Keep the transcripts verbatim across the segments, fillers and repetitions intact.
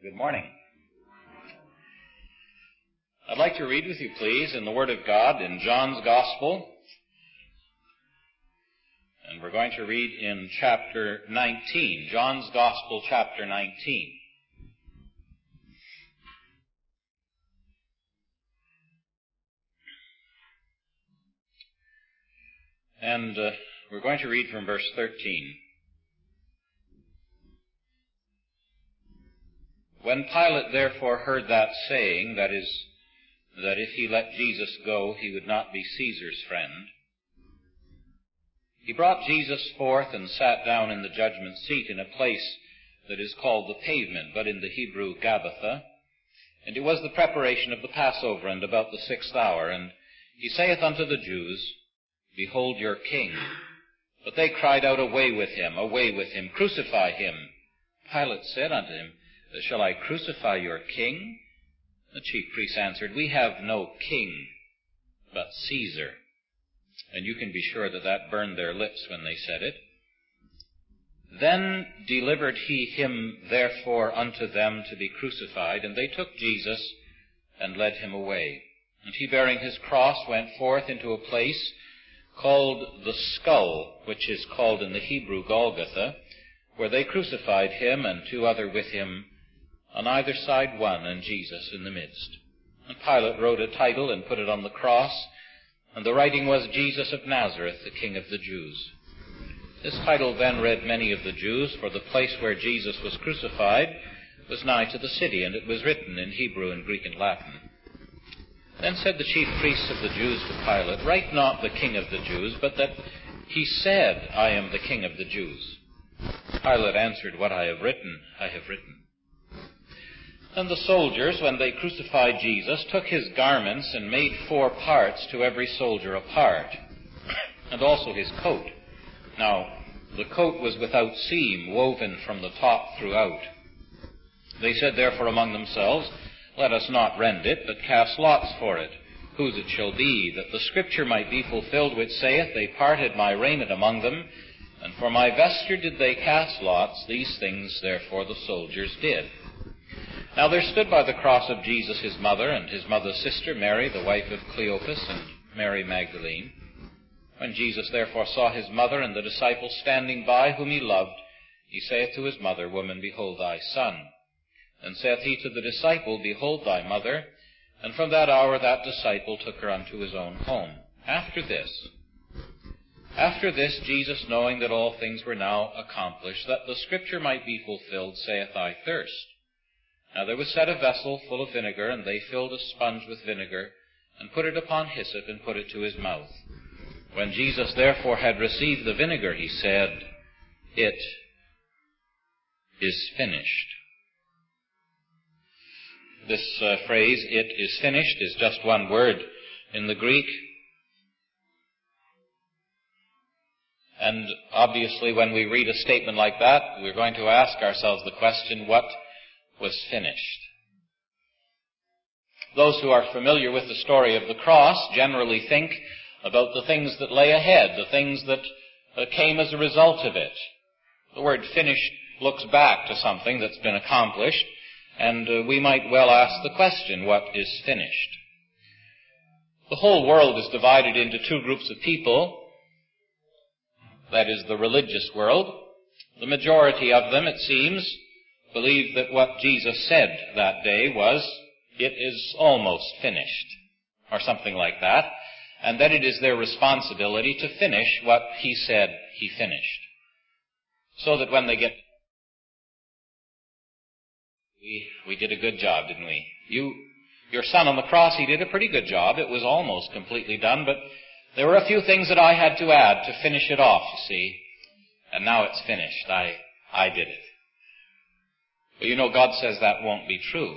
Good morning. I'd like to read with you, please, in the Word of God in John's Gospel. And we're going to read in chapter nineteen, John's Gospel, chapter nineteen. And uh, we're going to read from verse thirteen. When Pilate therefore heard that saying, that is, that if he let Jesus go, he would not be Caesar's friend, he brought Jesus forth and sat down in the judgment seat in a place that is called the Pavement, but in the Hebrew Gabbatha. And it was the preparation of the Passover, and about the sixth hour. And he saith unto the Jews, Behold your king. But they cried out, Away with him, away with him, crucify him. Pilate said unto him, Shall I crucify your king? The chief priests answered, We have no king but Caesar. And you can be sure that that burned their lips when they said it. Then delivered he him therefore unto them to be crucified, and they took Jesus and led him away. And he, bearing his cross, went forth into a place called the Skull, which is called in the Hebrew Golgotha, where they crucified him and two other with him, on either side one, and Jesus in the midst. And Pilate wrote a title and put it on the cross, and the writing was Jesus of Nazareth, the King of the Jews. This title then read many of the Jews, for the place where Jesus was crucified was nigh to the city, and it was written in Hebrew and Greek and Latin. Then said the chief priests of the Jews to Pilate, Write not the King of the Jews, but that he said, I am the King of the Jews. Pilate answered, What I have written, I have written. And the soldiers, when they crucified Jesus, took his garments and made four parts, to every soldier a part, and also his coat. Now, the coat was without seam, woven from the top throughout. They said therefore among themselves, Let us not rend it, but cast lots for it, whose it shall be, that the scripture might be fulfilled which saith, They parted my raiment among them, and for my vesture did they cast lots. These things therefore the soldiers did. Now there stood by the cross of Jesus his mother, and his mother's sister, Mary, the wife of Cleophas, and Mary Magdalene. When Jesus therefore saw his mother and the disciple standing by, whom he loved, he saith to his mother, Woman, behold thy son. And saith he to the disciple, Behold thy mother. And from that hour that disciple took her unto his own home. After this, After this, Jesus, knowing that all things were now accomplished, that the scripture might be fulfilled, saith, I thirst. Now there was set a vessel full of vinegar, and they filled a sponge with vinegar, and put it upon hyssop, and put it to his mouth. When Jesus therefore had received the vinegar, he said, It is finished. This uh, phrase, it is finished, is just one word in the Greek. And obviously when we read a statement like that, we're going to ask ourselves the question, what was finished? Those who are familiar with the story of the cross generally think about the things that lay ahead, the things that uh, came as a result of it. The word finished looks back to something that's been accomplished, and uh, we might well ask the question, what is finished? The whole world is divided into two groups of people. That is the religious world. The majority of them, it seems, believe that what Jesus said that day was, it is almost finished, or something like that, and that it is their responsibility to finish what he said he finished. So that when they get, we, we did a good job, didn't we? You, your son on the cross, he did a pretty good job. It was almost completely done, but there were a few things that I had to add to finish it off, you see. And now it's finished. I, I did it. But you know, God says that won't be true.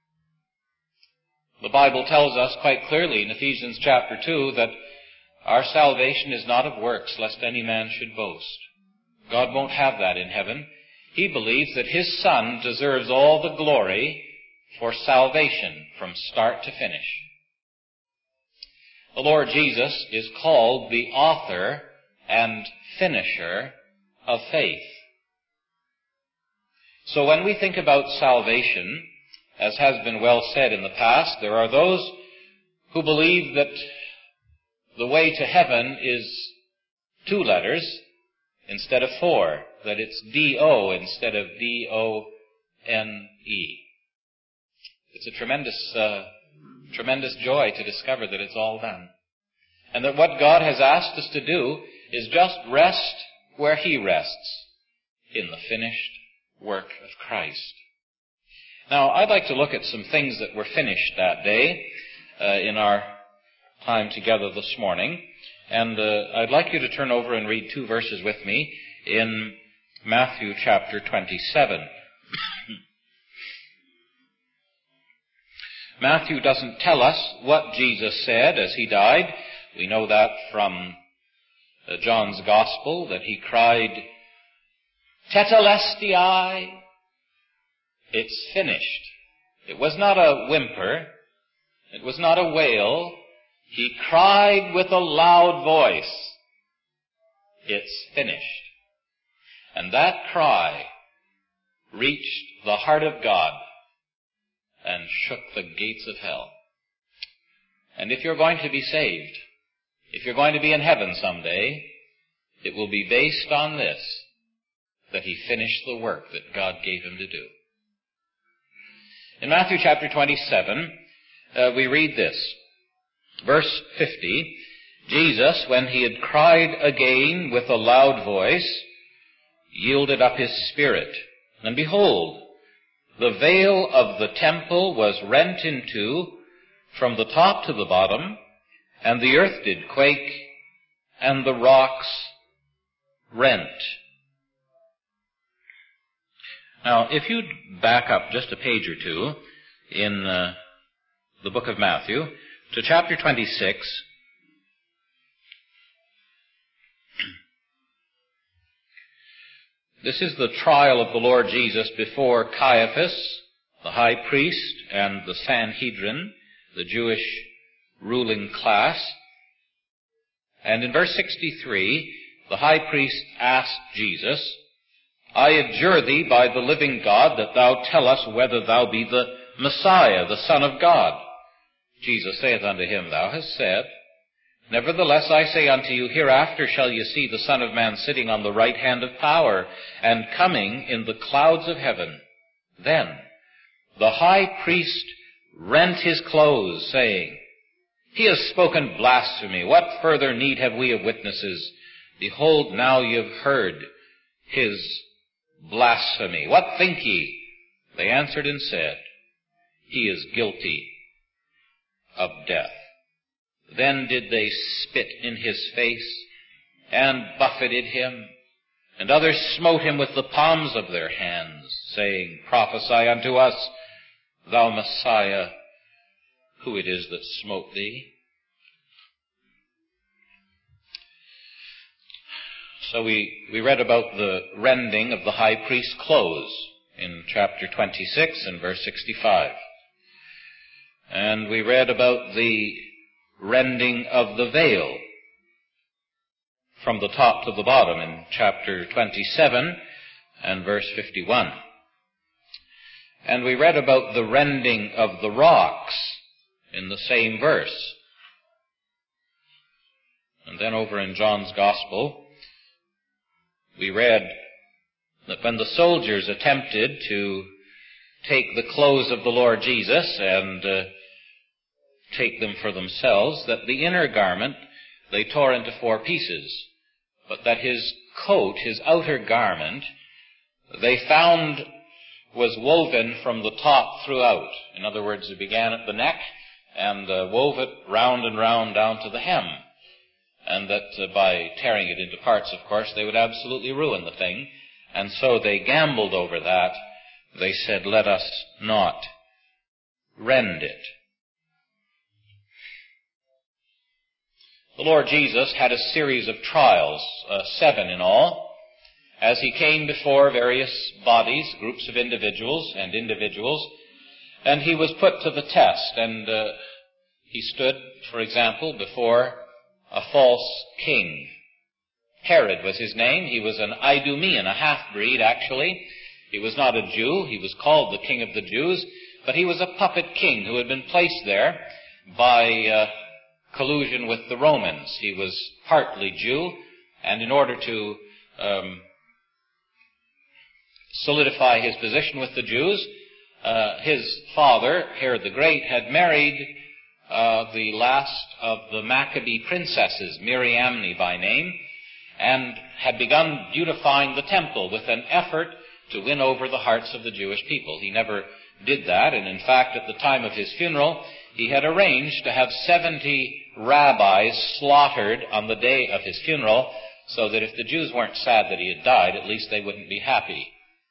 The Bible tells us quite clearly in Ephesians chapter two that our salvation is not of works, lest any man should boast. God won't have that in heaven. He believes that his Son deserves all the glory for salvation from start to finish. The Lord Jesus is called the author and finisher of faith. So when we think about salvation, as has been well said in the past, there are those who believe that the way to heaven is two letters instead of four, that it's D O instead of D O N E. It's a tremendous, uh, tremendous joy to discover that it's all done. And that what God has asked us to do is just rest where He rests, in the finished work of Christ. Now, I'd like to look at some things that were finished that day uh, in our time together this morning. And uh, I'd like you to turn over and read two verses with me in Matthew chapter twenty-seven. Matthew doesn't tell us what Jesus said as He died. We know that from uh, John's Gospel, that He cried, "Tetelestai," it's finished. It was not a whimper. It was not a wail. He cried with a loud voice, "It's finished." And that cry reached the heart of God and shook the gates of hell. And if you're going to be saved, if you're going to be in heaven someday, it will be based on this, that He finished the work that God gave Him to do. In Matthew chapter twenty-seven, uh, we read this. Verse fifty, Jesus, when He had cried again with a loud voice, yielded up His spirit. And behold, the veil of the temple was rent in two from the top to the bottom, and the earth did quake, and the rocks rent. Now, if you'd back up just a page or two in uh, the book of Matthew to chapter twenty-six, this is the trial of the Lord Jesus before Caiaphas, the high priest, and the Sanhedrin, the Jewish ruling class. And in verse sixty-three, the high priest asked Jesus, "I adjure thee by the living God that thou tell us whether thou be the Messiah, the Son of God." Jesus saith unto him, "Thou hast said. Nevertheless, I say unto you, hereafter shall ye see the Son of Man sitting on the right hand of power, and coming in the clouds of heaven." Then the high priest rent his clothes, saying, "He has spoken blasphemy. What further need have we of witnesses? Behold, now ye have heard his blasphemy. What think ye?" They answered and said, "He is guilty of death." Then did they spit in his face, and buffeted him, and others smote him with the palms of their hands, saying, "Prophesy unto us, thou Messiah, who it is that smote thee." So we, we read about the rending of the high priest's clothes in chapter twenty-six and verse sixty-five. And we read about the rending of the veil from the top to the bottom in chapter twenty-seven and verse fifty-one. And we read about the rending of the rocks in the same verse. And then over in John's Gospel, we read that when the soldiers attempted to take the clothes of the Lord Jesus and uh, take them for themselves, that the inner garment they tore into four pieces, but that his coat, his outer garment, they found was woven from the top throughout. In other words, it began at the neck and uh, wove it round and round down to the hem. And that uh, by tearing it into parts, of course, they would absolutely ruin the thing. And so they gambled over that. They said, "Let us not rend it." The Lord Jesus had a series of trials, uh, seven in all, as He came before various bodies, groups of individuals and individuals, and He was put to the test. And uh, He stood, for example, before a false king. Herod was his name. He was an Idumean, a half-breed, actually. He was not a Jew. He was called the King of the Jews, but he was a puppet king who had been placed there by uh, collusion with the Romans. He was partly Jew, and in order to um, solidify his position with the Jews, uh, his father, Herod the Great, had married uh, the last of the Maccabee princesses, Miriamne by name, and had begun beautifying the temple with an effort to win over the hearts of the Jewish people. He never did that, and in fact, at the time of his funeral, he had arranged to have seventy rabbis slaughtered on the day of his funeral, so that if the Jews weren't sad that he had died, at least they wouldn't be happy.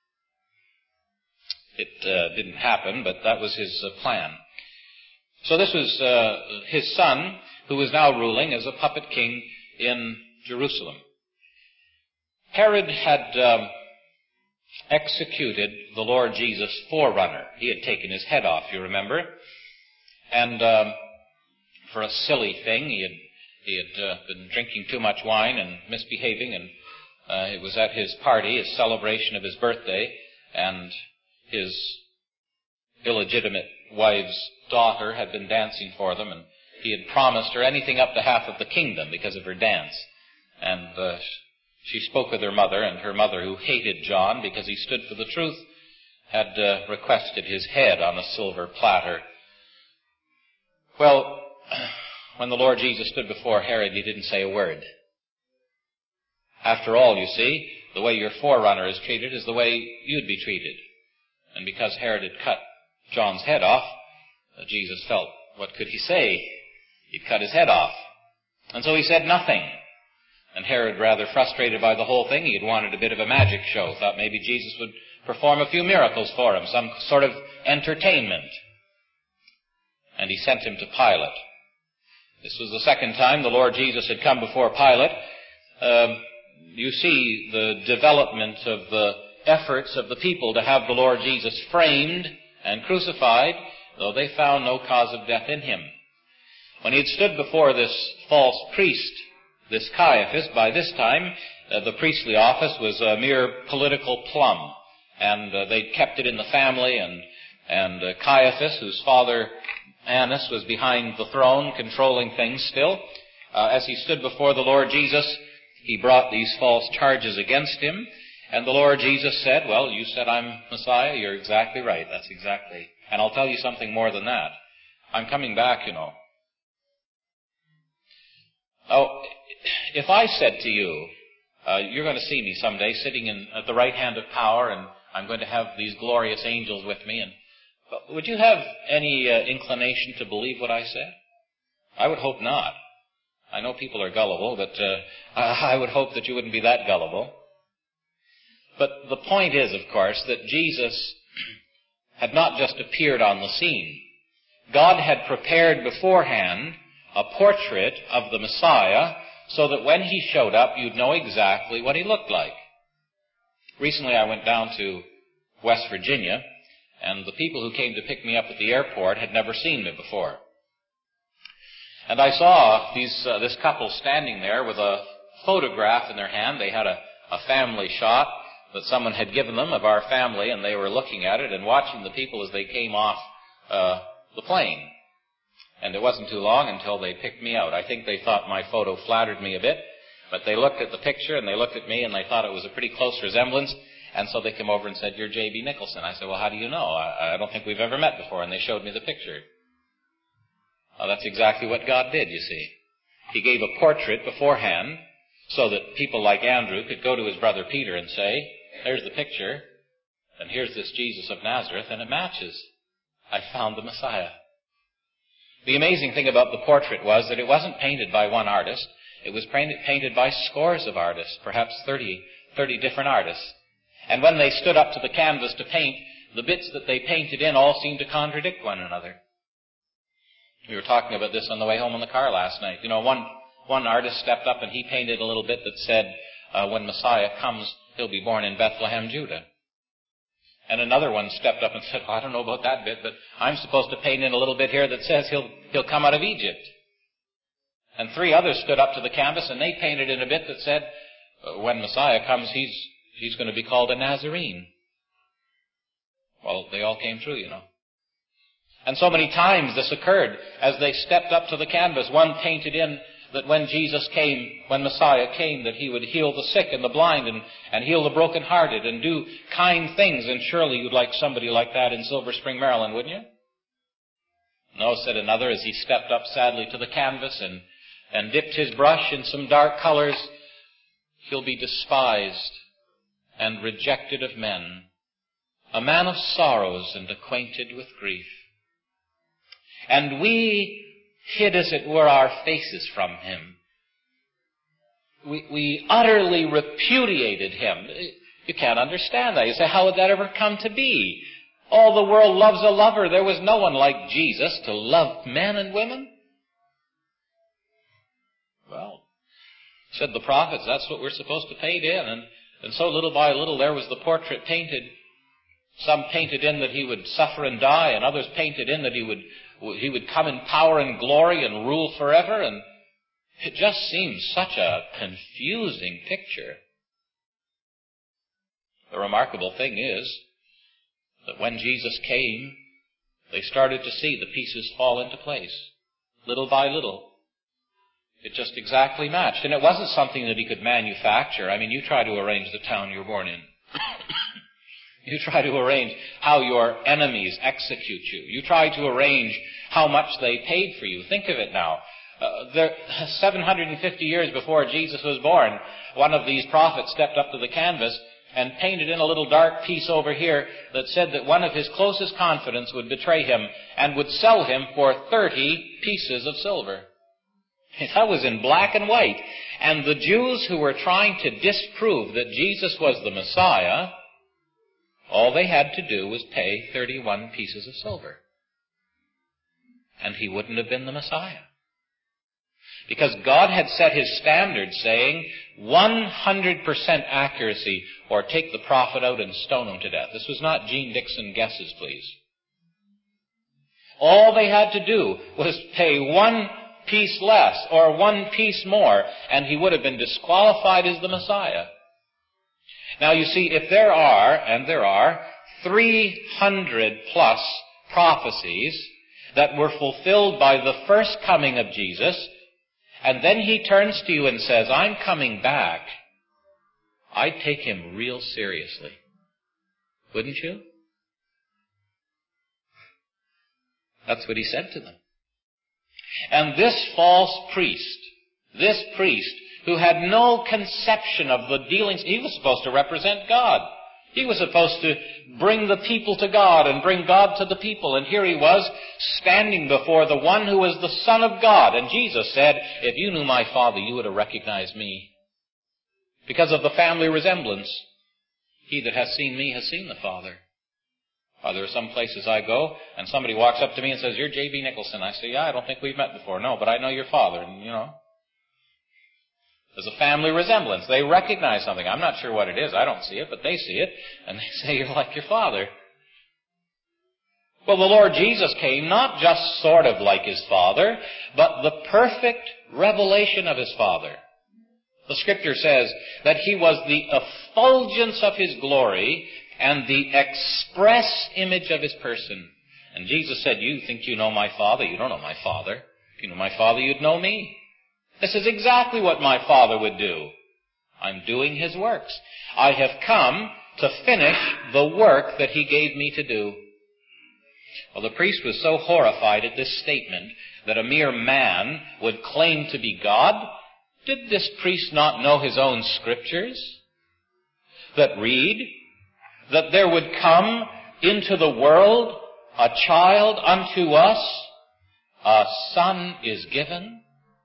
It uh, didn't happen, but that was his uh, plan. So this was uh, his son, who was now ruling as a puppet king in Jerusalem. Herod had um, executed the Lord Jesus' forerunner. He had taken his head off, you remember. And um, for a silly thing, he had he had uh, been drinking too much wine and misbehaving, and uh, it was at his party, his celebration of his birthday, and his illegitimate wife's daughter had been dancing for them, and he had promised her anything up to half of the kingdom because of her dance. And uh, she spoke with her mother, and her mother, who hated John because he stood for the truth, had uh, requested his head on a silver platter. Well, when the Lord Jesus stood before Herod, he didn't say a word. After all, you see, the way your forerunner is treated is the way you'd be treated. And because Herod had cut John's head off, uh, Jesus felt, what could he say? He'd cut his head off. And so he said nothing. And Herod, rather frustrated by the whole thing, he had wanted a bit of a magic show, thought maybe Jesus would perform a few miracles for him, some sort of entertainment. And he sent him to Pilate. This was the second time the Lord Jesus had come before Pilate. Uh, you see the development of the efforts of the people to have the Lord Jesus framed and crucified, though they found no cause of death in him. When he had stood before this false priest, this Caiaphas, by this time uh, the priestly office was a mere political plum, and uh, they'd kept it in the family, and, and uh, Caiaphas, whose father Annas was behind the throne, controlling things still, uh, as he stood before the Lord Jesus, he brought these false charges against him, and the Lord Jesus said, well, you said I'm Messiah, you're exactly right, that's exactly, and I'll tell you something more than that. I'm coming back, you know. Oh, if I said to you, uh, you're going to see me someday sitting in, at the right hand of power, and I'm going to have these glorious angels with me, and would you have any uh, inclination to believe what I said? I would hope not. I know people are gullible, but uh, I would hope that you wouldn't be that gullible. But the point is, of course, that Jesus had not just appeared on the scene. God had prepared beforehand a portrait of the Messiah so that when he showed up, you'd know exactly what he looked like. Recently, I went down to West Virginia, and the people who came to pick me up at the airport had never seen me before. And I saw these, uh, this couple standing there with a photograph in their hand. They had a, a family shot that someone had given them of our family, and they were looking at it and watching the people as they came off uh, the plane. And it wasn't too long until they picked me out. I think they thought my photo flattered me a bit, but they looked at the picture and they looked at me and they thought it was a pretty close resemblance. And so they came over and said, you're J B Nicholson. I said, well, how do you know? I, I don't think we've ever met before. And they showed me the picture. Well, that's exactly what God did, you see. He gave a portrait beforehand so that people like Andrew could go to his brother Peter and say, there's the picture, and here's this Jesus of Nazareth, and it matches. I found the Messiah. The amazing thing about the portrait was that it wasn't painted by one artist. It was painted by scores of artists, perhaps thirty, thirty different artists. And when they stood up to the canvas to paint, the bits that they painted in all seemed to contradict one another. We were talking about this on the way home in the car last night. You know, one, one artist stepped up and he painted a little bit that said, uh, when Messiah comes, he'll be born in Bethlehem, Judah. And another one stepped up and said, well, I don't know about that bit, but I'm supposed to paint in a little bit here that says he'll, he'll come out of Egypt. And three others stood up to the canvas and they painted in a bit that said, when Messiah comes, he's He's going to be called a Nazarene. Well, they all came true, you know. And so many times this occurred as they stepped up to the canvas. One painted in that when Jesus came, when Messiah came, that he would heal the sick and the blind and, and heal the brokenhearted and do kind things. And surely you'd like somebody like that in Silver Spring, Maryland, wouldn't you? No, said another, as he stepped up sadly to the canvas and, and dipped his brush in some dark colors, he'll be despised and rejected of men, a man of sorrows and acquainted with grief. And we hid, as it were, our faces from him. We, we utterly repudiated him. You can't understand that. You say, how would that ever come to be? All the world loves a lover. There was no one like Jesus to love men and women. Well, said the prophets, that's what we're supposed to paint in. And, and so little by little there was the portrait painted. Some painted in that he would suffer and die, and others painted in that he would he would come in power and glory and rule forever. And it just seems such a confusing picture. The remarkable thing is that when Jesus came, they started to see the pieces fall into place, little by little. It just exactly matched. And it wasn't something that he could manufacture. I mean, you try to arrange the town you're born in. You try to arrange how your enemies execute you. You try to arrange how much they paid for you. Think of it now. Uh, there, seven hundred fifty years before Jesus was born, one of these prophets stepped up to the canvas and painted in a little dark piece over here that said that one of his closest confidants would betray him and would sell him for thirty pieces of silver. That was in black and white. And the Jews who were trying to disprove that Jesus was the Messiah, all they had to do was pay thirty-one pieces of silver. And he wouldn't have been the Messiah. Because God had set his standard saying one hundred percent accuracy, or take the prophet out and stone him to death. This was not Gene Dixon guesses, please. All they had to do was pay one piece less or one piece more, and he would have been disqualified as the Messiah. Now you see, if there are, and there are, three hundred plus prophecies that were fulfilled by the first coming of Jesus, and then he turns to you and says, I'm coming back, I'd take him real seriously. Wouldn't you? That's what he said to them. And this false priest, this priest, who had no conception of the dealings, he was supposed to represent God. He was supposed to bring the people to God and bring God to the people. And here he was, standing before the one who was the Son of God. And Jesus said, if you knew my Father, you would have recognized me. Because of the family resemblance. He that has seen me has seen the Father. Or there are some places I go, and somebody walks up to me and says, you're J B Nicholson. I say, yeah, I don't think we've met before. No, but I know your father. And, you know, there's a family resemblance. They recognize something. I'm not sure what it is. I don't see it, but they see it. And they say, you're like your father. Well, the Lord Jesus came not just sort of like his Father, but the perfect revelation of his Father. The Scripture says that he was the effulgence of his glory and the express image of his person. And Jesus said, you think you know my Father? You don't know my Father. If you knew my Father, you'd know me. This is exactly what my Father would do. I'm doing his works. I have come to finish the work that he gave me to do. Well, the priest was so horrified at this statement that a mere man would claim to be God. Did this priest not know his own Scriptures that read that there would come into the world a child unto us, a son is given?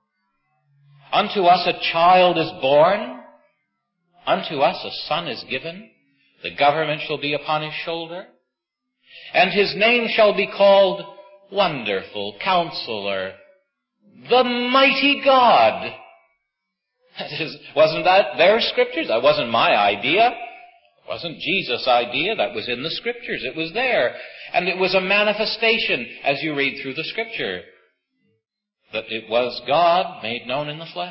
Unto us a child is born, unto us a son is given, the government shall be upon his shoulder, and his name shall be called Wonderful Counselor, the Mighty God. That is, wasn't that their Scriptures? That wasn't my idea. It wasn't Jesus' idea. That was in the Scriptures. It was there. And it was a manifestation, as you read through the Scripture, that it was God made known in the flesh.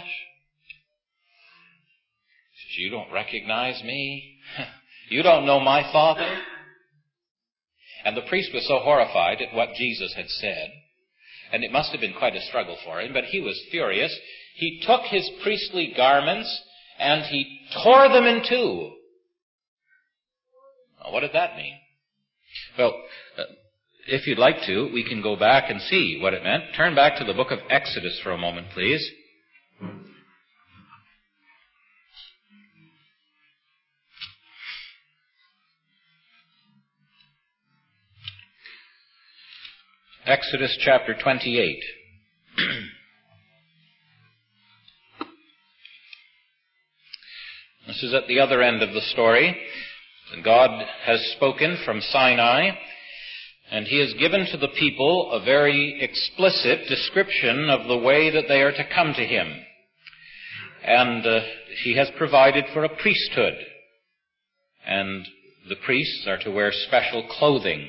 He says, you don't recognize me. You don't know my Father. And the priest was so horrified at what Jesus had said, and it must have been quite a struggle for him, but he was furious. He took his priestly garments and he tore them in two. Now, what did that mean? Well, uh, if you'd like to, we can go back and see what it meant. Turn back to the book of Exodus for a moment, please. Exodus chapter twenty-eight. This is at the other end of the story. God has spoken from Sinai, and he has given to the people a very explicit description of the way that they are to come to him. And uh, he has provided for a priesthood, and the priests are to wear special clothing.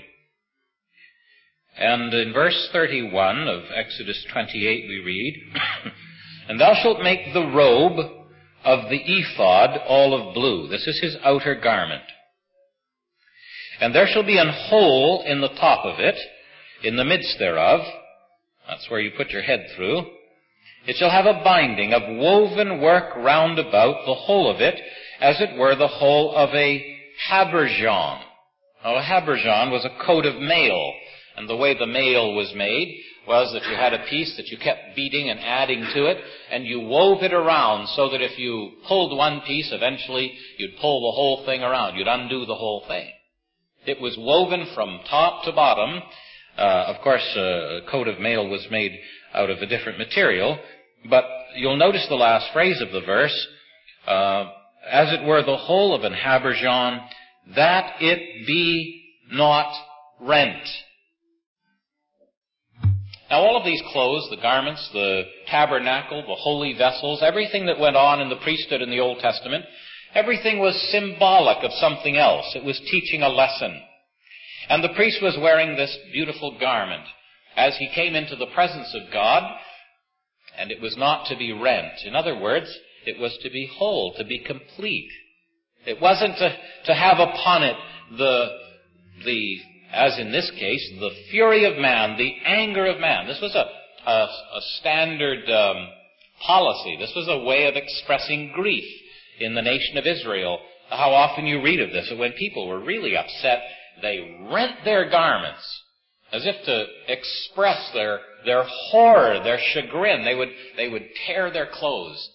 And in verse thirty-one of Exodus twenty-eight we read, "And thou shalt make the robe of the ephod all of blue." This is his outer garment. "And there shall be an hole in the top of it, in the midst thereof." That's where you put your head through. "It shall have a binding of woven work round about the whole of it, as it were the whole of a habergeon." Now, a habergeon was a coat of mail. And the way the mail was made was that you had a piece that you kept beating and adding to it, and you wove it around so that if you pulled one piece, eventually you'd pull the whole thing around. You'd undo the whole thing. It was woven from top to bottom. Uh, of course, a coat of mail was made out of a different material, but you'll notice the last phrase of the verse, uh, "as it were the whole of an habergeon, that it be not rent." Now, all of these clothes, the garments, the tabernacle, the holy vessels, everything that went on in the priesthood in the Old Testament, everything was symbolic of something else. It was teaching a lesson. And the priest was wearing this beautiful garment as he came into the presence of God, and it was not to be rent. In other words, it was to be whole, to be complete. It wasn't to, to have upon it the, the, as in this case, the fury of man, the anger of man. This was a, a, a standard um, policy. This was a way of expressing grief in the nation of Israel. How often you read of this, that when people were really upset, they rent their garments as if to express their, their horror, their chagrin. They would, they would tear their clothes.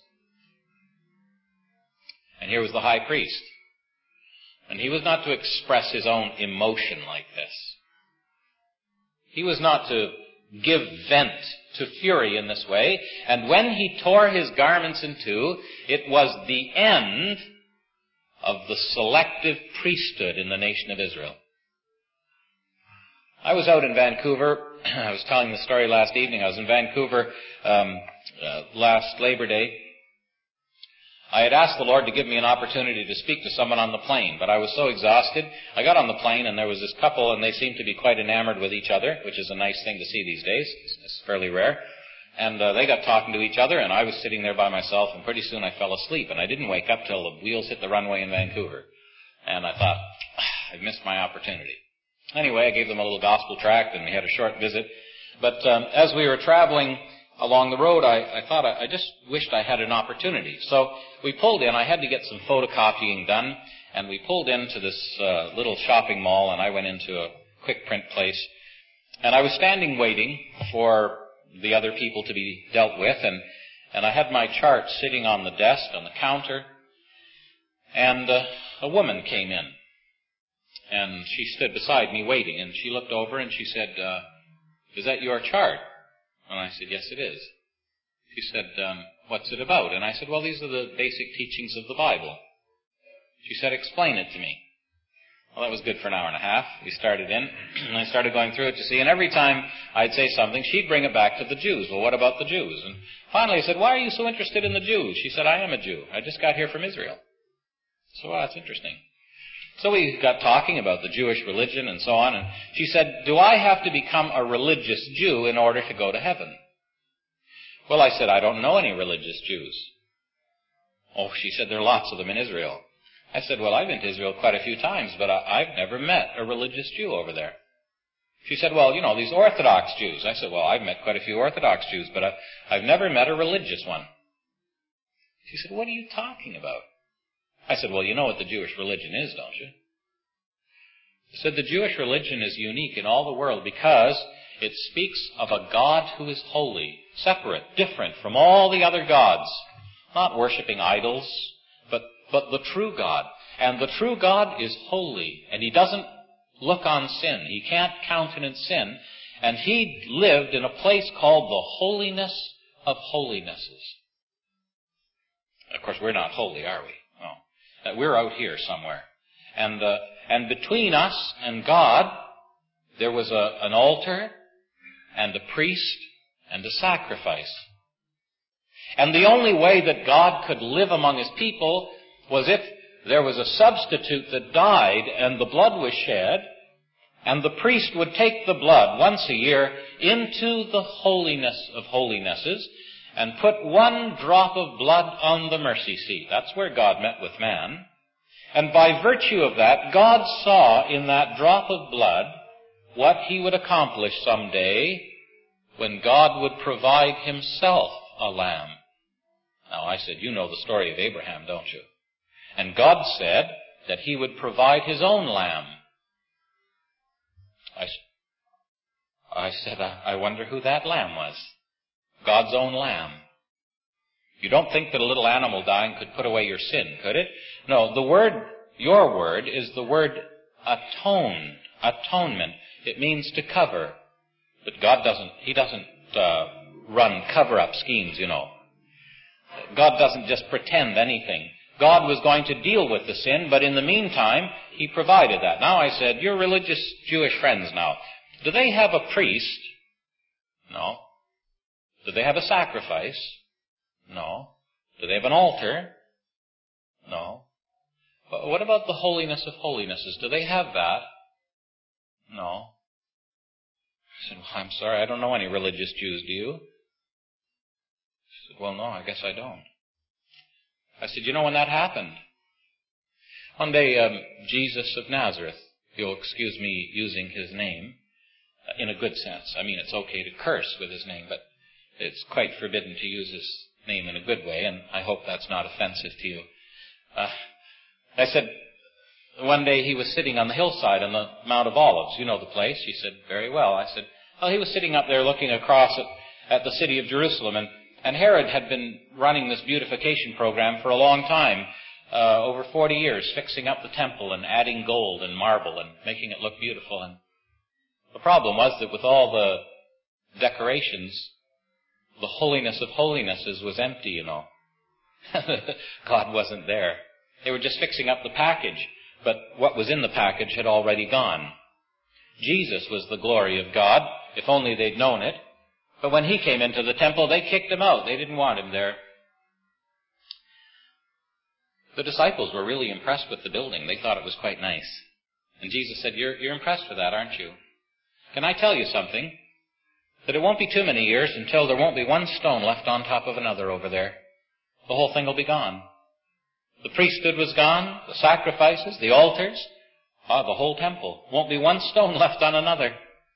And here was the high priest. And he was not to express his own emotion like this. He was not to give vent to fury in this way. And when he tore his garments in two, it was the end of the selective priesthood in the nation of Israel. I was out in Vancouver. I was telling the story last evening. I was in Vancouver um, uh, last Labor Day. I had asked the Lord to give me an opportunity to speak to someone on the plane, but I was so exhausted. I got on the plane, and there was this couple, and they seemed to be quite enamored with each other, which is a nice thing to see these days. It's fairly rare. And uh, they got talking to each other, and I was sitting there by myself, and pretty soon I fell asleep, and I didn't wake up till the wheels hit the runway in Vancouver. And I thought, ah, I've missed my opportunity. Anyway, I gave them a little gospel tract, and we had a short visit. But um, as we were traveling along the road, I, I thought I, I just wished I had an opportunity. So we pulled in. I had to get some photocopying done, and we pulled into this uh, little shopping mall, and I went into a quick print place. And I was standing waiting for the other people to be dealt with, and, and I had my chart sitting on the desk, on the counter, and uh, a woman came in. And she stood beside me waiting, and she looked over and she said, uh, "Is that your chart?" And I said, "Yes, it is." She said, um, "What's it about?" And I said, "Well, these are the basic teachings of the Bible." She said, "Explain it to me." Well, that was good for an hour and a half. We started in, and I started going through it to see, and every time I'd say something, she'd bring it back to the Jews. Well, what about the Jews? And finally I said, "Why are you so interested in the Jews?" She said, "I am a Jew. I just got here from Israel." So, well, that's interesting. So we got talking about the Jewish religion and so on, and she said, "Do I have to become a religious Jew in order to go to heaven?" Well, I said, "I don't know any religious Jews." Oh, she said, "There are lots of them in Israel." I said, "Well, I've been to Israel quite a few times, but I, I've never met a religious Jew over there." She said, well, you know, these Orthodox Jews. I said, well, I've met quite a few Orthodox Jews, but I've, I've never met a religious one. She said, what are you talking about? I said, well, you know what the Jewish religion is, don't you? She said, the Jewish religion is unique in all the world because it speaks of a God who is holy, separate, different from all the other gods, not worshiping idols, but, but the true God. And the true God is holy, and he doesn't look on sin. He can't countenance sin. And he lived in a place called the holiness of holinesses. Of course, we're not holy, are we? No. We're out here somewhere. And uh, and between us and God, there was a, an altar and a priest and a sacrifice. And the only way that God could live among his people was if there was a substitute that died and the blood was shed, and the priest would take the blood once a year into the holiness of holinesses and put one drop of blood on the mercy seat. That's where God met with man. And by virtue of that, God saw in that drop of blood what he would accomplish someday when God would provide himself a lamb. Now, I said, you know the story of Abraham, don't you? And God said that he would provide his own lamb. I, I said, I, I wonder who that lamb was. God's own lamb. You don't think that a little animal dying could put away your sin, could it? No, the word, your word, is the word atone, atonement. It means to cover. But God doesn't, he doesn't uh, run cover-up schemes, you know. God doesn't just pretend anything. God was going to deal with the sin, but in the meantime, he provided that. Now I said, your religious Jewish friends now, do they have a priest? No. Do they have a sacrifice? No. Do they have an altar? No. But what about the holiness of holinesses? Do they have that? No. I said, well, I'm sorry, I don't know any religious Jews, do you? She said, well, no, I guess I don't. I said, you know when that happened? One day, um, Jesus of Nazareth, you'll excuse me using his name, uh, in a good sense. I mean, it's okay to curse with his name, but it's quite forbidden to use his name in a good way, and I hope that's not offensive to you. Uh, I said, one day he was sitting on the hillside on the Mount of Olives. You know the place. She said, very well. I said, well, he was sitting up there looking across at, at the city of Jerusalem, and, and Herod had been running this beautification program for a long time, uh, over forty years, fixing up the temple and adding gold and marble and making it look beautiful. And the problem was that with all the decorations, the holiness of holinesses was empty, you know. God wasn't there. They were just fixing up the package, but what was in the package had already gone. Jesus was the glory of God, if only they'd known it. But when he came into the temple, they kicked him out. They didn't want him there. The disciples were really impressed with the building. They thought it was quite nice. And Jesus said, you're, you're impressed with that, aren't you? Can I tell you something? That it won't be too many years until there won't be one stone left on top of another over there. The whole thing will be gone. The priesthood was gone, the sacrifices, the altars, ah, the whole temple. Won't be one stone left on another.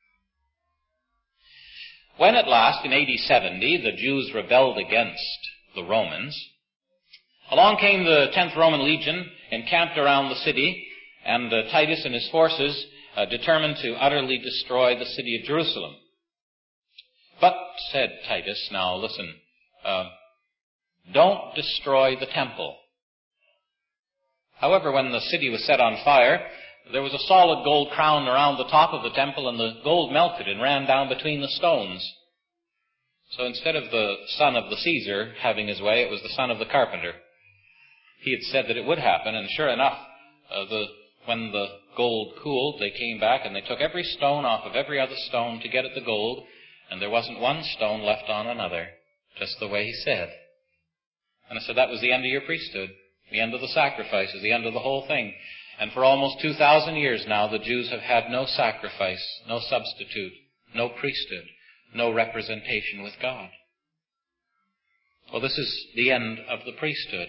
When at last, in A D seventy, the Jews rebelled against the Romans, along came the tenth Roman Legion, encamped around the city, and uh, Titus and his forces uh, determined to utterly destroy the city of Jerusalem. But, said Titus, now listen, uh, don't destroy the temple. However, when the city was set on fire, there was a solid gold crown around the top of the temple, and the gold melted and ran down between the stones. So instead of the son of the Caesar having his way, it was the son of the carpenter. He had said that it would happen, and sure enough, uh, the, when the gold cooled, they came back and they took every stone off of every other stone to get at the gold, and there wasn't one stone left on another, just the way he said. And I said, that was the end of your priesthood, the end of the sacrifices, the end of the whole thing. And for almost two thousand years now, the Jews have had no sacrifice, no substitute, no priesthood, no representation with God. Well, this is the end of the priesthood.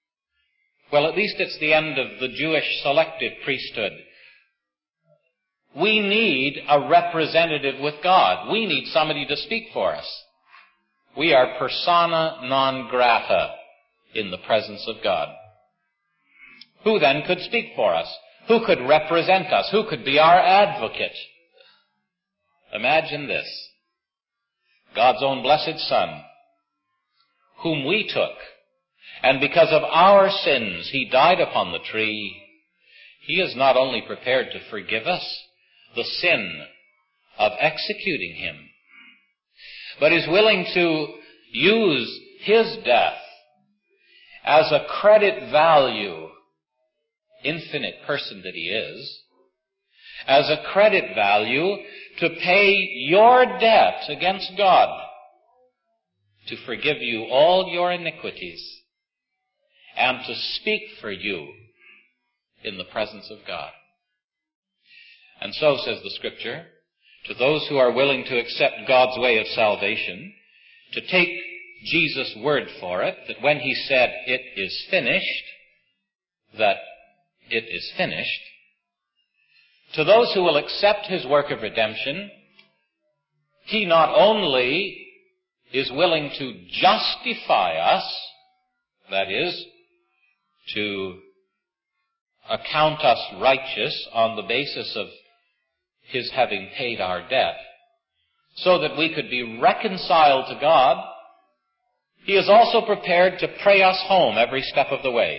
Well, at least it's the end of the Jewish selective priesthood. We need a representative with God. We need somebody to speak for us. We are persona non grata in the presence of God. Who then could speak for us? Who could represent us? Who could be our advocate? Imagine this. God's own blessed Son, whom we took, and because of our sins he died upon the tree. He is not only prepared to forgive us the sin of executing him, but is willing to use his death as a credit value, infinite person that he is, as a credit value to pay your debt against God, to forgive you all your iniquities, and to speak for you in the presence of God. And so, says the Scripture, to those who are willing to accept God's way of salvation, to take Jesus' word for it, that when he said, "It is finished," that it is finished, to those who will accept his work of redemption, he not only is willing to justify us, that is, to account us righteous on the basis of his having paid our debt, so that we could be reconciled to God, he is also prepared to pray us home every step of the way,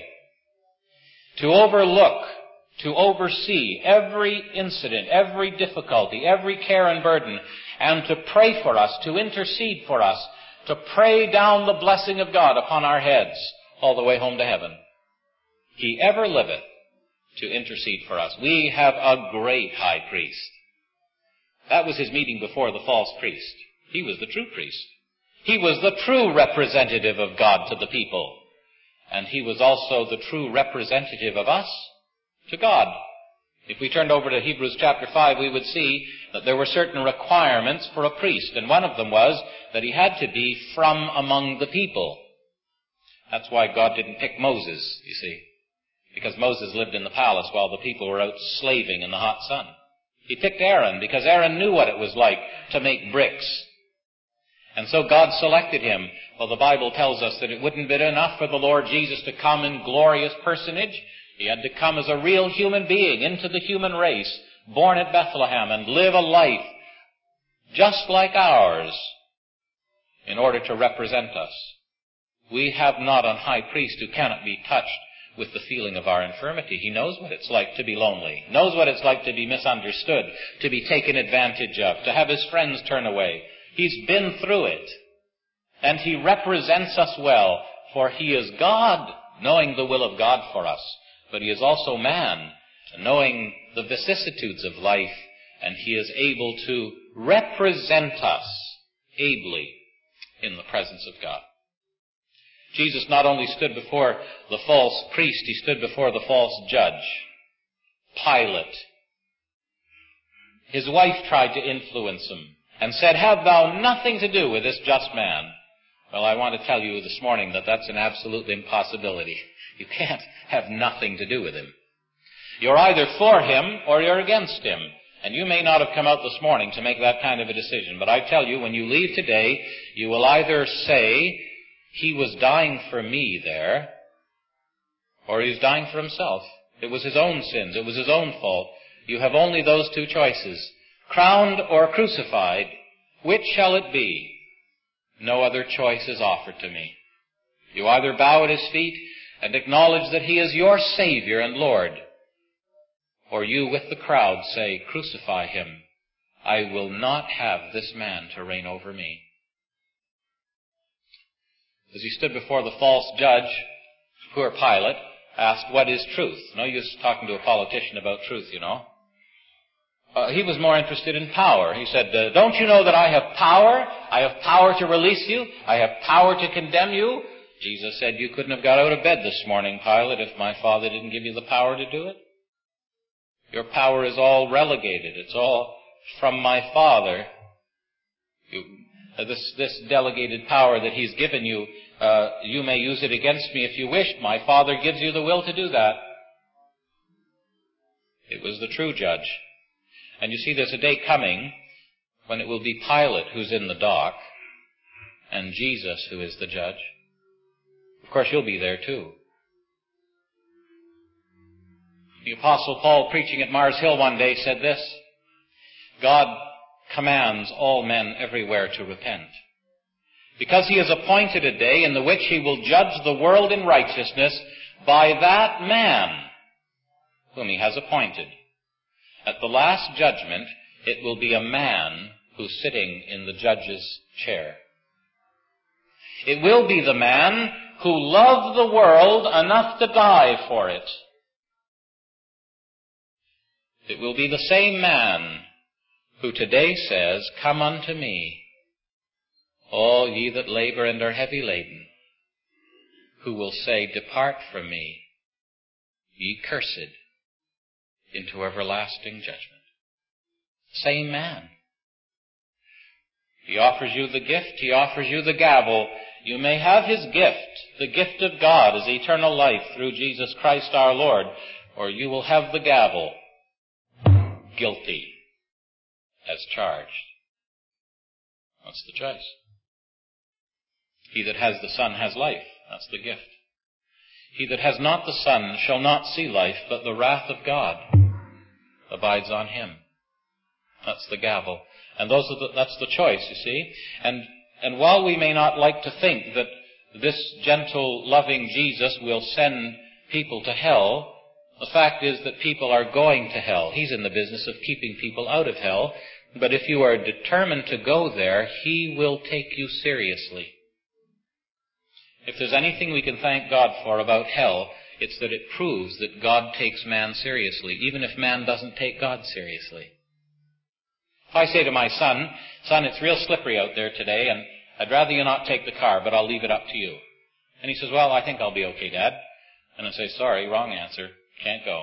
to overlook, to oversee every incident, every difficulty, every care and burden, and to pray for us, to intercede for us, to pray down the blessing of God upon our heads all the way home to heaven. He ever liveth to intercede for us. We have a great high priest. That was his meeting before the false priest. He was the true priest. He was the true representative of God to the people. And he was also the true representative of us to God. If we turned over to Hebrews chapter five, we would see that there were certain requirements for a priest, and one of them was that he had to be from among the people. That's why God didn't pick Moses, you see, because Moses lived in the palace while the people were out slaving in the hot sun. He picked Aaron because Aaron knew what it was like to make bricks. And so God selected him. Well, the Bible tells us that it wouldn't be enough for the Lord Jesus to come in glorious personage. He had to come as a real human being into the human race, born at Bethlehem, and live a life just like ours in order to represent us. We have not a high priest who cannot be touched with the feeling of our infirmity. He knows what it's like to be lonely, knows what it's like to be misunderstood, to be taken advantage of, to have his friends turn away. He's been through it. And he represents us well, for he is God, knowing the will of God for us. But he is also man, knowing the vicissitudes of life, and he is able to represent us ably in the presence of God. Jesus not only stood before the false priest, he stood before the false judge, Pilate. His wife tried to influence him and said, "Have thou nothing to do with this just man." Well, I want to tell you this morning that that's an absolute impossibility. You can't have nothing to do with him. You're either for him or you're against him. And you may not have come out this morning to make that kind of a decision, but I tell you, when you leave today, you will either say, "He was dying for me there," or he was dying for himself. It was his own sins. It was his own fault. You have only those two choices. Crowned or crucified, which shall it be? No other choice is offered to me. You either bow at his feet and acknowledge that he is your Savior and Lord, or you with the crowd say, "Crucify him. I will not have this man to reign over me." As he stood before the false judge, poor Pilate asked, "What is truth?" No use talking to a politician about truth, you know. Uh, he was more interested in power. He said, uh, "Don't you know that I have power? I have power to release you. I have power to condemn you." Jesus said, "You couldn't have got out of bed this morning, Pilate, if my Father didn't give you the power to do it. Your power is all relegated. It's all from my Father. You, uh, this, this delegated power that he's given you, uh, you may use it against me if you wish. My Father gives you the will to do that." It was the true judge. And you see, there's a day coming when it will be Pilate who's in the dock and Jesus who is the judge. Of course, you'll be there too. The Apostle Paul, preaching at Mars Hill one day, said this: God commands all men everywhere to repent, because he has appointed a day in the which he will judge the world in righteousness by that man whom he has appointed. At the last judgment, it will be a man who's sitting in the judge's chair. It will be the man who loved the world enough to die for it. It will be the same man who today says, "Come unto me, all ye that labor and are heavy laden," who will say, "Depart from me, ye cursed, into everlasting judgment." Same man. He offers you the gift. He offers you the gavel. You may have his gift. The gift of God is eternal life through Jesus Christ our Lord, or you will have the gavel. Guilty as charged. That's the choice. He that has the Son has life. That's the gift. He that has not the Son shall not see life, but the wrath of God abides on him. That's the gavel. And those are the, that's the choice, you see. And, and while we may not like to think that this gentle, loving Jesus will send people to hell, the fact is that people are going to hell. He's in the business of keeping people out of hell. But if you are determined to go there, he will take you seriously. If there's anything we can thank God for about hell, it's that it proves that God takes man seriously, even if man doesn't take God seriously. If I say to my son, "Son, it's real slippery out there today, and I'd rather you not take the car, but I'll leave it up to you." And he says, "Well, I think I'll be okay, Dad." And I say, "Sorry, wrong answer. Can't go."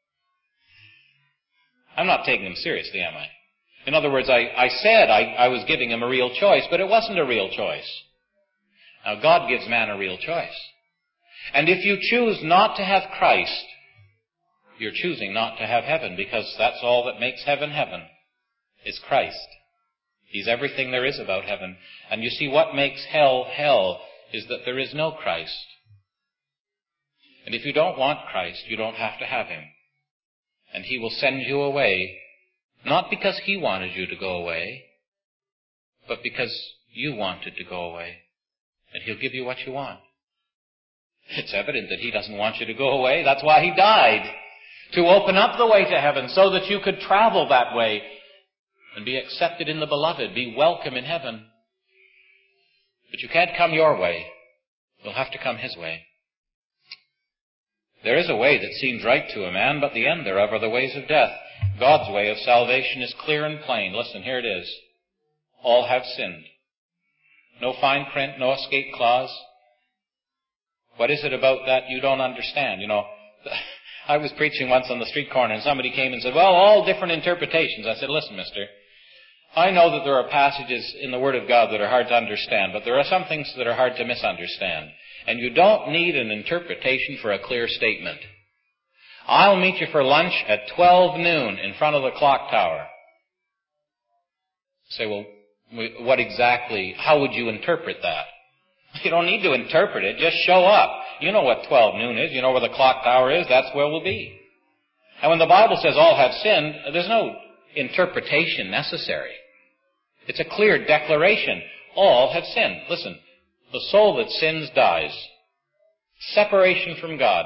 I'm not taking him seriously, am I? In other words, I, I said I, I was giving him a real choice, but it wasn't a real choice. Now, God gives man a real choice. And if you choose not to have Christ, you're choosing not to have heaven, because that's all that makes heaven heaven, is Christ. He's everything there is about heaven. And you see, what makes hell hell is that there is no Christ. And if you don't want Christ, you don't have to have him. And he will send you away, not because he wanted you to go away, but because you wanted to go away. And he'll give you what you want. It's evident that he doesn't want you to go away. That's why he died, to open up the way to heaven so that you could travel that way and be accepted in the beloved, be welcome in heaven. But you can't come your way. You'll have to come his way. There is a way that seems right to a man, but the end thereof are the ways of death. God's way of salvation is clear and plain. Listen, here it is. All have sinned. No fine print, no escape clause. What is it about that you don't understand? You know, I was preaching once on the street corner and somebody came and said, "Well, all different interpretations." I said, "Listen, mister, I know that there are passages in the Word of God that are hard to understand, but there are some things that are hard to misunderstand. And you don't need an interpretation for a clear statement. I'll meet you for lunch at twelve noon in front of the clock tower." You say, "Well, what exactly, how would you interpret that?" You don't need to interpret it. Just show up. You know what twelve noon is. You know where the clock tower is. That's where we'll be. And when the Bible says all have sinned, there's no interpretation necessary. It's a clear declaration. All have sinned. Listen, the soul that sins dies. Separation from God.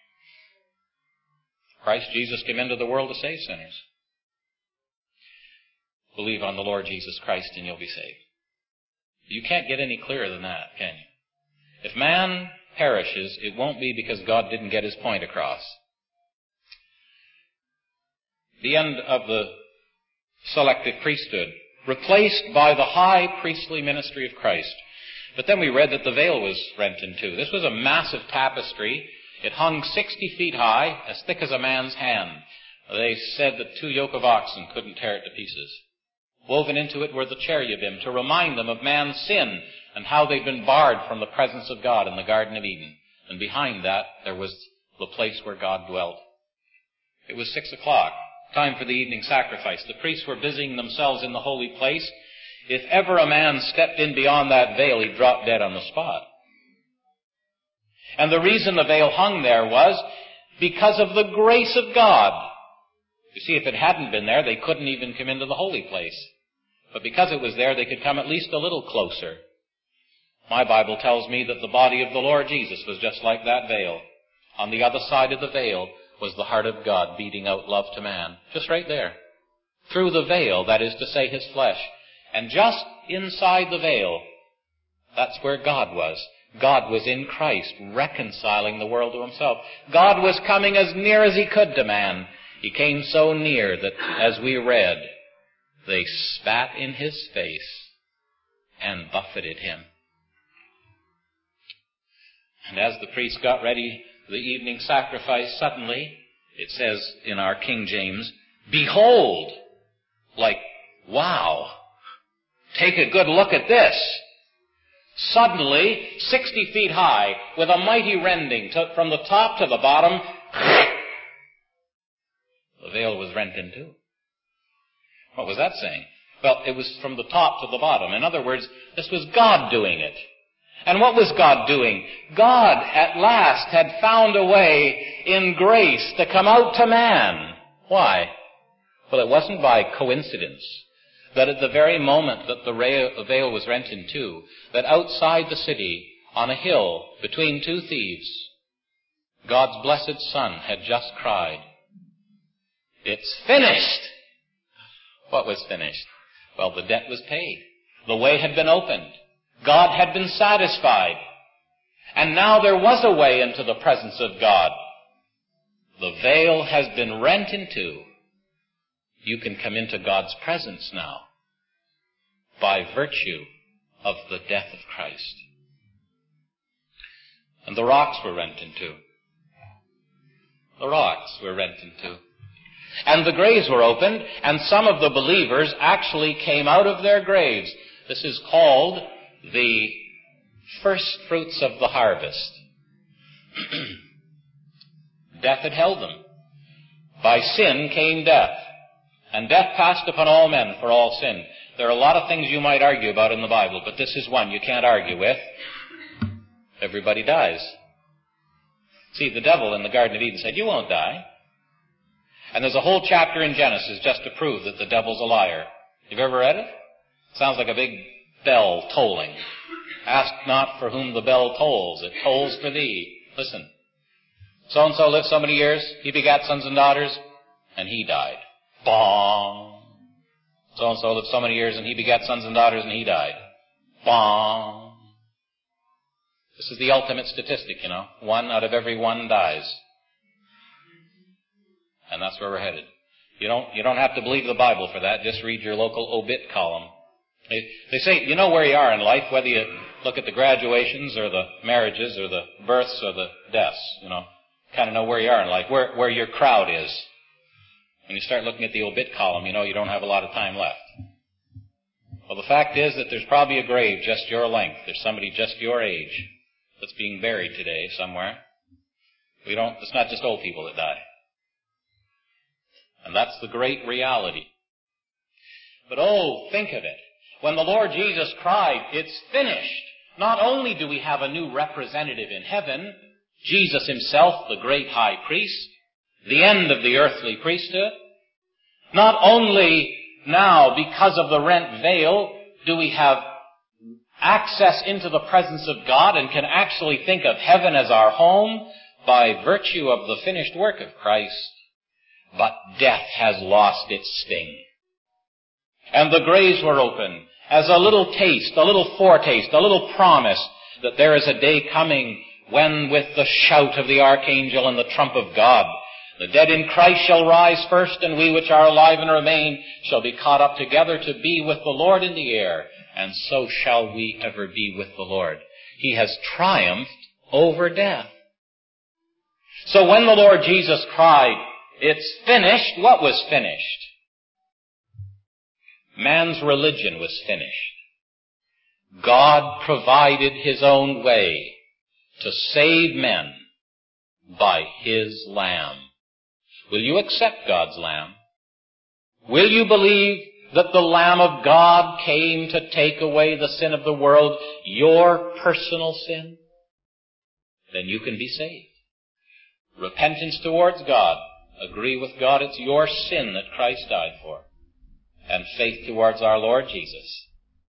Christ Jesus came into the world to save sinners. Believe on the Lord Jesus Christ and you'll be saved. You can't get any clearer than that, can you? If man perishes, it won't be because God didn't get his point across. The end of the selective priesthood, replaced by the high priestly ministry of Christ. But then we read that the veil was rent in two. This was a massive tapestry. It hung sixty feet high, as thick as a man's hand. They said that two yoke of oxen couldn't tear it to pieces. Woven into it were the cherubim to remind them of man's sin and how they'd been barred from the presence of God in the Garden of Eden. And behind that, there was the place where God dwelt. It was six o'clock. time for the evening sacrifice. The priests were busying themselves in the holy place. If ever a man stepped in beyond that veil, he dropped dead on the spot. And the reason the veil hung there was because of the grace of God. You see, if it hadn't been there, they couldn't even come into the holy place. But because it was there, they could come at least a little closer. My Bible tells me that the body of the Lord Jesus was just like that veil. On the other side of the veil was the heart of God beating out love to man. Just right there. Through the veil, that is to say, his flesh. And just inside the veil, that's where God was. God was in Christ, reconciling the world to himself. God was coming as near as he could to man. He came so near that, as we read, they spat in his face and buffeted him. And as the priest got ready the evening sacrifice, suddenly, it says in our King James, behold, like, wow, take a good look at this. Suddenly, sixty feet high, with a mighty rending to, from the top to the bottom, the veil was rent in two. What was that saying? Well, it was from the top to the bottom. In other words, this was God doing it. And what was God doing? God, at last, had found a way in grace to come out to man. Why? Well, it wasn't by coincidence that at the very moment that the veil was rent in two, that outside the city, on a hill, between two thieves, God's blessed Son had just cried, "It's finished!" What was finished? Well, the debt was paid. The way had been opened. God had been satisfied. And now there was a way into the presence of God. The veil has been rent in two. You can come into God's presence now by virtue of the death of Christ. And the rocks were rent in two. The rocks were rent in two. And the graves were opened, and some of the believers actually came out of their graves. This is called the first fruits of the harvest. Death had held them. By sin came death. And death passed upon all men for all sin. There are a lot of things you might argue about in the Bible, but this is one you can't argue with. Everybody dies. See, the devil in the Garden of Eden said, "You won't die." And there's a whole chapter in Genesis just to prove that the devil's a liar. You've ever read it? Sounds like a big bell tolling. Ask not for whom the bell tolls. It tolls for thee. Listen. So-and-so lived so many years. He begat sons and daughters, and he died. Bong. So-and-so lived so many years, and he begat sons and daughters, and he died. Bong. This is the ultimate statistic, you know. One out of every one dies. And that's where we're headed. You don't, you don't have to believe the Bible for that. Just read your local obit column. They, they say, you know where you are in life, whether you look at the graduations or the marriages or the births or the deaths, you know. Kind of know where you are in life, where, where your crowd is. When you start looking at the obit column, you know you don't have a lot of time left. Well, the fact is that there's probably a grave just your length. There's somebody just your age that's being buried today somewhere. We don't, it's not just old people that die. And that's the great reality. But oh, think of it. When the Lord Jesus cried, "It's finished," not only do we have a new representative in heaven, Jesus himself, the great high priest, the end of the earthly priesthood, not only now, because of the rent veil, do we have access into the presence of God and can actually think of heaven as our home by virtue of the finished work of Christ, but death has lost its sting. And the graves were open as a little taste, a little foretaste, a little promise that there is a day coming when, with the shout of the archangel and the trump of God, the dead in Christ shall rise first, and we which are alive and remain shall be caught up together to be with the Lord in the air, and so shall we ever be with the Lord. He has triumphed over death. So when the Lord Jesus cried, "It's finished," what was finished? Man's religion was finished. God provided his own way to save men by his Lamb. Will you accept God's Lamb? Will you believe that the Lamb of God came to take away the sin of the world, your personal sin? Then you can be saved. Repentance towards God. Agree with God it's your sin that Christ died for. And faith towards our Lord Jesus.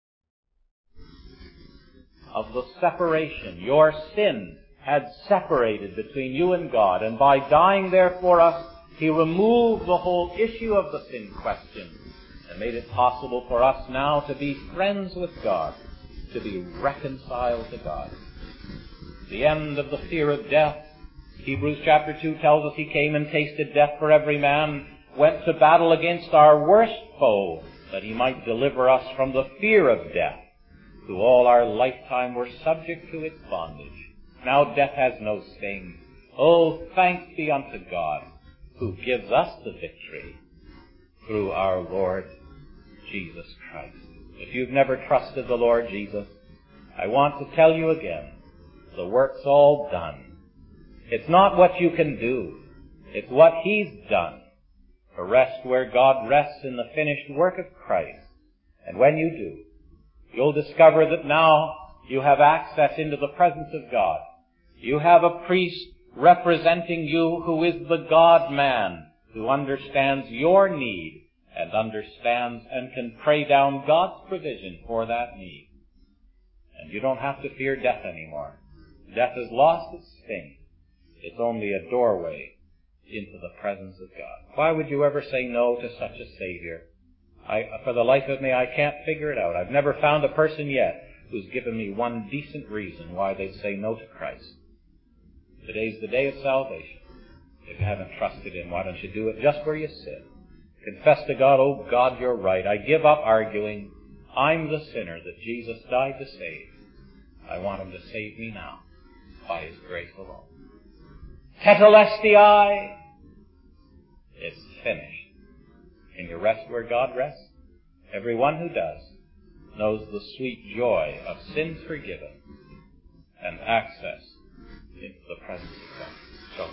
Of the separation, your sin had separated between you and God, and by dying there for us, He removed the whole issue of the sin question and made it possible for us now to be friends with God, to be reconciled to God. The end of the fear of death. Hebrews chapter two tells us He came and tasted death for every man, went to battle against our worst foe, that He might deliver us from the fear of death, who all our lifetime were subject to its bondage. Now death has no sting. Oh, thanks be unto God, who gives us the victory through our Lord Jesus Christ. If you've never trusted the Lord Jesus, I want to tell you again, the work's all done. It's not what you can do. It's what He's done. To rest where God rests in the finished work of Christ. And when you do, you'll discover that now you have access into the presence of God. You have a priest representing you who is the God-man, who understands your need and understands and can pray down God's provision for that need. And you don't have to fear death anymore. Death has lost its sting. It's only a doorway into the presence of God. Why would you ever say no to such a Savior? I, for the life of me, I can't figure it out. I've never found a person yet who's given me one decent reason why they'd say no to Christ. Today's the day of salvation. If you haven't trusted Him, why don't you do it just where you sit? Confess to God, oh God, you're right. I give up arguing. I'm the sinner that Jesus died to save. I want Him to save me now by His grace alone. Tetelestai. It's finished. Can you rest where God rests? Everyone who does knows the sweet joy of sins forgiven and access into the presence of God. So,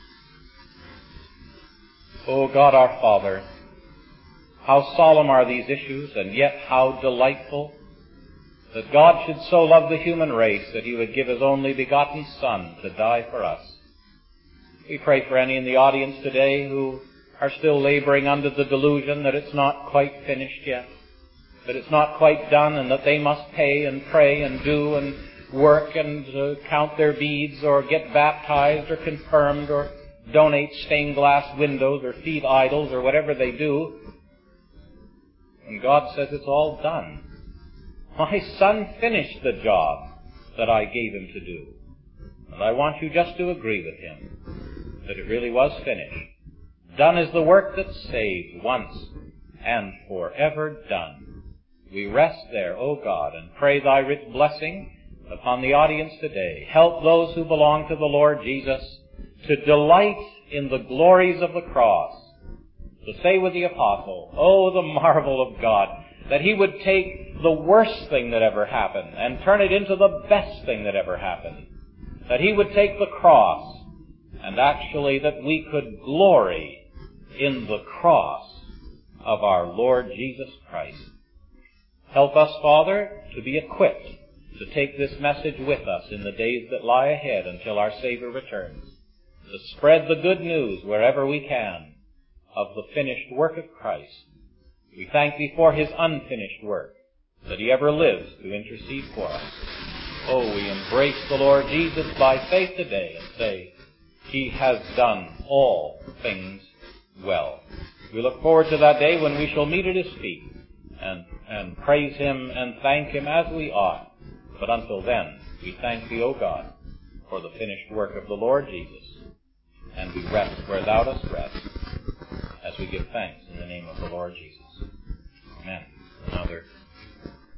O God our Father, how solemn are these issues, and yet how delightful that God should so love the human race that He would give His only begotten Son to die for us. We pray for any in the audience today who are still laboring under the delusion that it's not quite finished yet, that it's not quite done, and that they must pay and pray and do and work and uh, count their beads or get baptized or confirmed or donate stained glass windows or feed idols or whatever they do. And God says it's all done. My Son finished the job that I gave Him to do. And I want you just to agree with Him that it really was finished. Done is the work that saved once and forever done. We rest there, O God, and pray Thy rich blessing upon the audience today. Help those who belong to the Lord Jesus to delight in the glories of the cross. To say with the apostle, oh, the marvel of God, that He would take the worst thing that ever happened and turn it into the best thing that ever happened. That He would take the cross, and actually that we could glory in the cross of our Lord Jesus Christ. Help us, Father, to be equipped to take this message with us in the days that lie ahead until our Savior returns, to spread the good news wherever we can of the finished work of Christ. We thank Thee for His unfinished work, that He ever lives to intercede for us. Oh, we embrace the Lord Jesus by faith today and say, He has done all things well. We look forward to that day when we shall meet at His feet and, and praise Him and thank Him as we ought. But until then, we thank Thee, O God, for the finished work of the Lord Jesus. And we rest where Thou dost rest, as we give thanks in the name of the Lord Jesus. Amen. Another